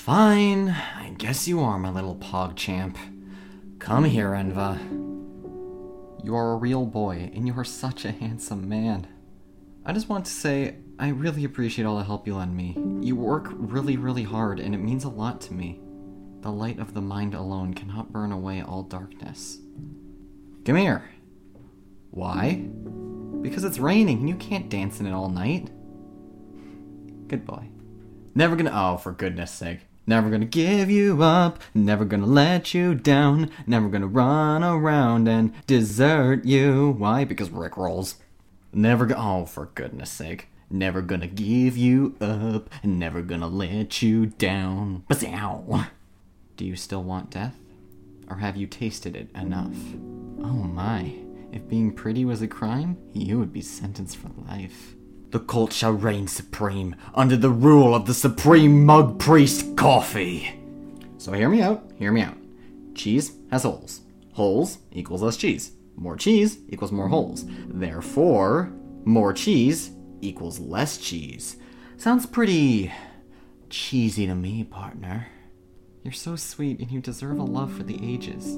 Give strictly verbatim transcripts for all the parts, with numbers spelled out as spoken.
Fine, I guess you are my little PogChamp. Come here, Enva. You are a real boy, and you are such a handsome man. I just want to say, I really appreciate all the help you lend me. You work really, really hard, and it means a lot to me. The light of the mind alone cannot burn away all darkness. Come here. Why? Because it's raining, and you can't dance in it all night. Good boy. Never gonna- oh, for goodness sake. Never gonna give you up, never gonna let you down, never gonna run around and desert you. Why? Because Rick rolls. Never go- oh, for goodness sake. Never gonna give you up, never gonna let you down. Bazow! Do you still want death? Or have you tasted it enough? Oh my, if being pretty was a crime, you would be sentenced for life. The cult shall reign supreme, under the rule of the supreme mug priest Coffee. So hear me out, hear me out. Cheese has holes. Holes equals less cheese. More cheese equals more holes. Therefore, more cheese equals less cheese. Sounds pretty cheesy to me, partner. You're so sweet and you deserve a love for the ages.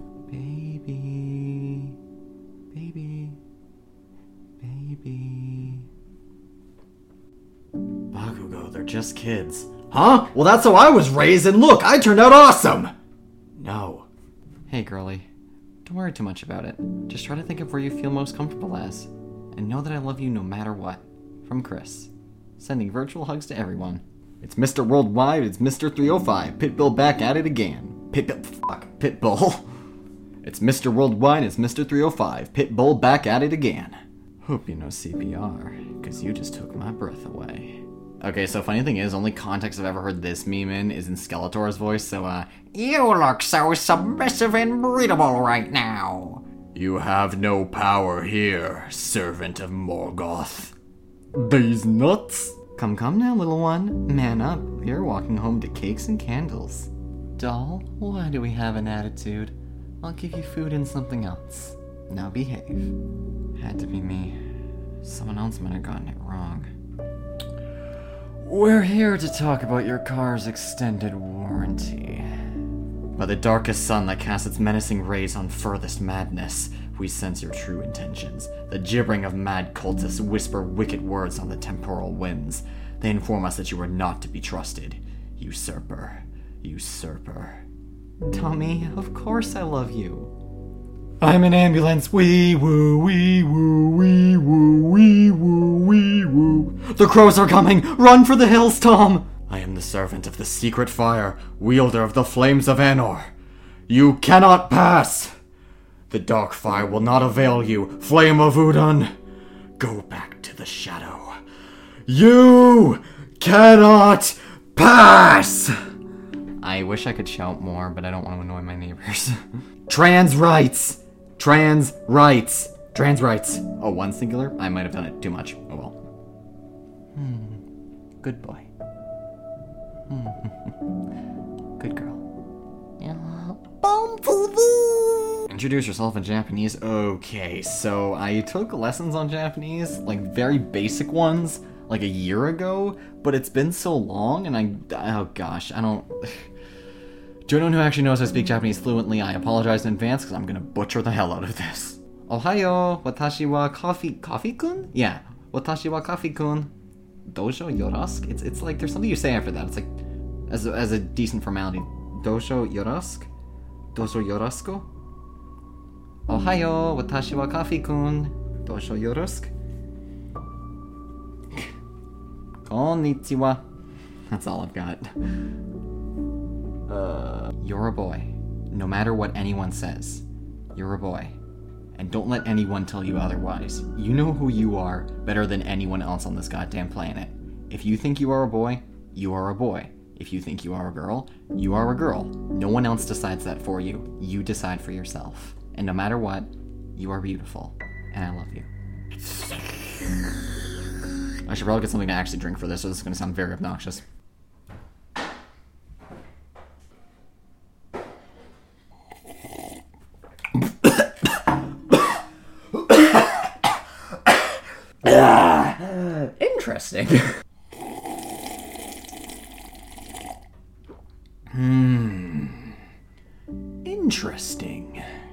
Baby, baby, baby. Bakugo, they're just kids. Huh? Well, that's how I was raised, and look, I turned out awesome! No. Hey, girlie. Don't worry too much about it. Just try to think of where you feel most comfortable as. And know that I love you no matter what. From Chris. Sending virtual hugs to everyone. It's Mister Worldwide, it's Mister three oh five. Pitbull back at it again. Pitbull, fuck, Pitbull. It's Mister Worldwide, it's Mister three oh five. Pitbull back at it again. Hope you know C P R, because you just took my breath away. Okay, so funny thing is, only context I've ever heard this meme in is in Skeletor's voice, so uh, you look so submissive and breathable right now. You have no power here, servant of Morgoth. These nuts? Come, come now, little one. Man up. We are walking home to cakes and candles. Doll, why do we have an attitude? I'll give you food and something else. Now behave. Had to be me. Someone else might have gotten it wrong. We're here to talk about your car's extended warranty. By the darkest sun that casts its menacing rays on furthest madness, we sense your true intentions. The gibbering of mad cultists whisper wicked words on the temporal winds. They inform us that you are not to be trusted. Usurper. Usurper. Tommy, of course I love you. I'm an ambulance, wee woo, wee woo, wee woo, wee woo, wee woo. The crows are coming! Run for the hills, Tom! I am the servant of the secret fire, wielder of the flames of Anor. You cannot pass! The dark fire will not avail you, flame of Udon. Go back to the shadow. You cannot pass! I wish I could shout more, but I don't want to annoy my neighbors. Trans rights! Trans rights! Trans rights! Oh, one singular? I might have done it too much. Oh well. Hmm. Good boy. Hmm. Good girl. Introduce yourself in Japanese. Okay, so I took lessons on Japanese, like very basic ones, like a year ago, but it's been so long and I, oh gosh, I don't, to anyone who actually knows I speak Japanese fluently, I apologize in advance because I'm gonna butcher the hell out of this. Ohayo, watashi wa coffee, coffee-kun? Yeah, watashi wa coffee-kun. Dojo yorosuk? It's, it's like, there's something you say after that, it's like, as a, as a decent formality. Dojo yorosuk? Dojo yorosku? Ohayo, watashi wa coffee-kun. Dojo yorosuk? Konnichiwa. That's all I've got. Uh, you're a boy. No matter what anyone says, you're a boy. And don't let anyone tell you otherwise. You know who you are better than anyone else on this goddamn planet. If you think you are a boy, you are a boy. If you think you are a girl, you are a girl. No one else decides that for you. You decide for yourself. And no matter what, you are beautiful. And I love you. I should probably get something to actually drink for this, or this is going to sound very obnoxious. Interesting. Hmm. Interesting.